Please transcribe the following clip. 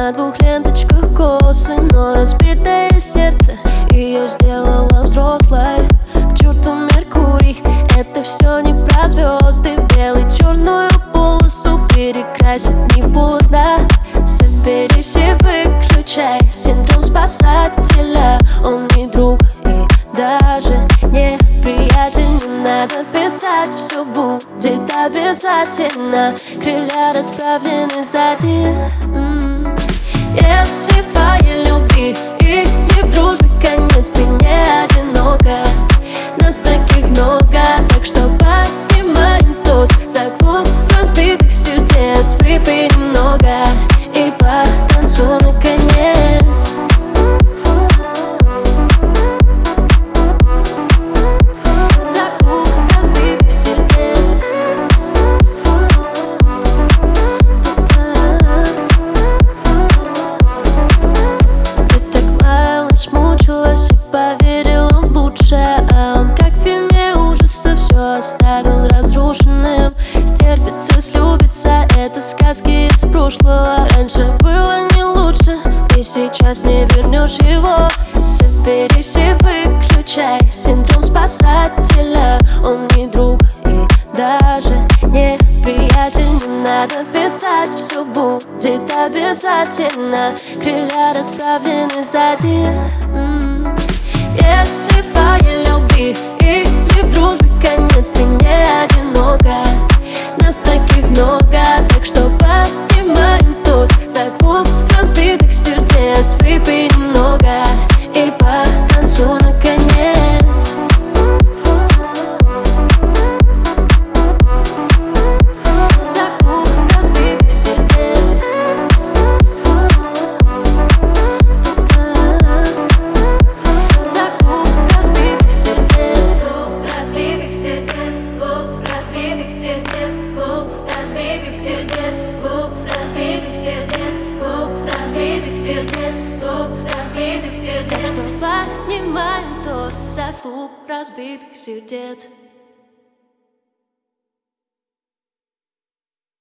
на двух ленточках косы, но разбитое сердце ее сделало взрослой. К черту Меркурий, это все не про звезды. В белый черную полосу перекрасить не поздно. Соберись и выключай синдром спасателя. Он не друг и даже не приятель. Не надо писать, все будет обязательно. Крылья расправлены сзади. Если в твоей любви и в дружбе конец, ты не одинока. Нас таких много, так что поднимаем тост за клуб разбитых сердец. Выпей немного и потанцуй наконец. За клуб разбитых сердец. Ты так мало смучилась и поверила в лучшее, а он, как в фильме ужасов, все оставил разрушенным. Стерпится, слюбится, это сказки из прошлого. Раньше было не лучше, и сейчас не вернешь его. Соберись и выключай синдром спасателя. Он не друг и даже не приятель. Не надо писать, все будет обязательно. Крылья расправлены сзади. Если в твоей любви и в дружбе конец, ты не одинока. Нас таких много, так что поднимаем тост за клуб разбитых сердец. Выпей немного и потанцуй наконец. За клуб разбитых сердец. За клуб разбитых сердец. Клуб разбитых сердец. Клуб разбитых сердец. Клуб разбитых сердец. Клуб разбитых сердец. Клуб разбитых сердец. Клуб разбитых Так сердец. что поднимаем тост за клуб разбитых сердец.